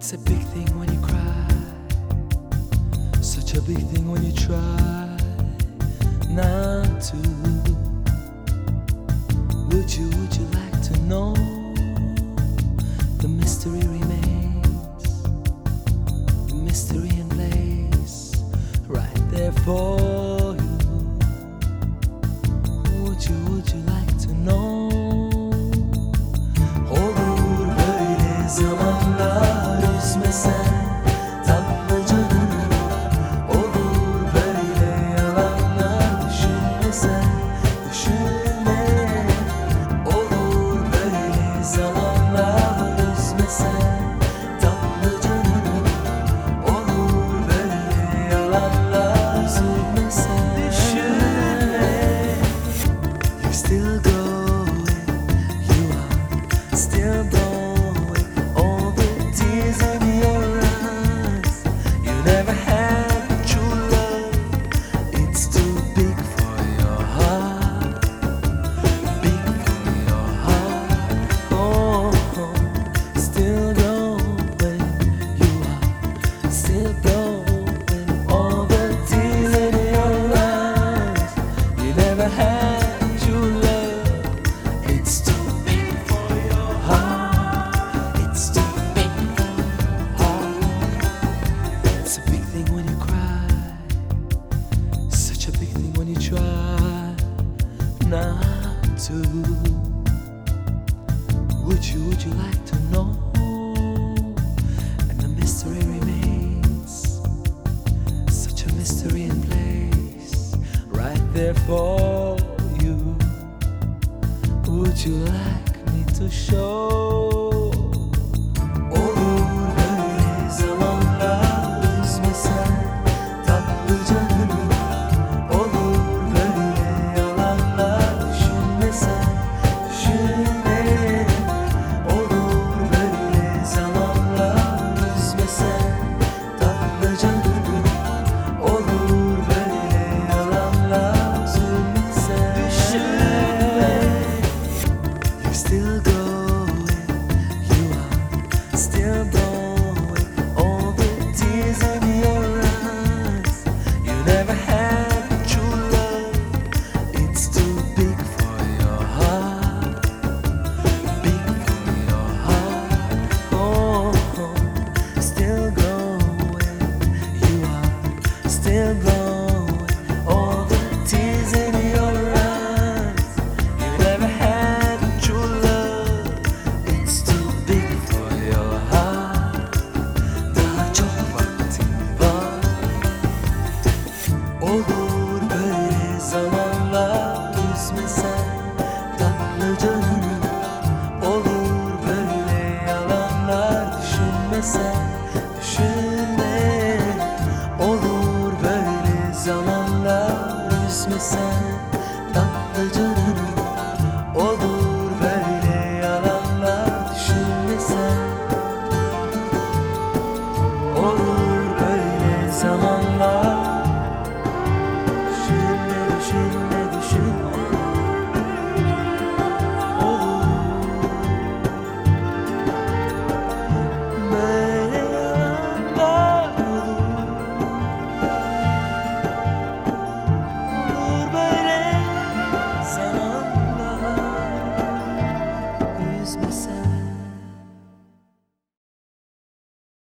It's a big thing when you cry, such a big thing when you try not to. Would you like to know? The mystery remains, the mystery in place, right there for you. Would you like to know? Olur böyle zamanlar, üzme sen tatlı canını. Olur böyle yalanlar, düşünme sen, düşünme. Olur böyle zamanlar, üzme sen tatlı canını. Olur böyle yalanlar, üzülme sen, düşünme. You're still going, you are still blowing all the tears in your eyes. You never had true love, it's too big for your heart, big for your heart. Oh, still going, you are still blowing all the tears in your eyes. You never had true love, it's too big for your heart, it's too big for your heart. It's a big thing when you cry, such a big thing when you try not to. Would you like to know? And the mystery remains, such a mystery in place, right there for you. Would you like me to show? Olur böyle zamanlar, üzme sen tatlı canını. Olur böyle yalanlar, düşünme sen, düşünme. Olur böyle zamanlar, üzme sen tatlı canını. Olur böyle yalanlar, üzülme sen, düşünme. You're still going, you are still blowing all the tears in your eyes. You never had true love, it's too big for your heart, big for your heart. Oh, still going, you are still blowing all the tears in your eyes. You never had true love, it's too big for your heart. Daha çok vaktin var. Olur böyle zamanlar, üzme sen tatlı canını. Olur böyle yalanlar, düşünme sen, düşünme. Olur böyle zamanlar, üzme sen tatlı canını. Olur böyle yalanlar, düşünme sen. Olur böyle zamanlar.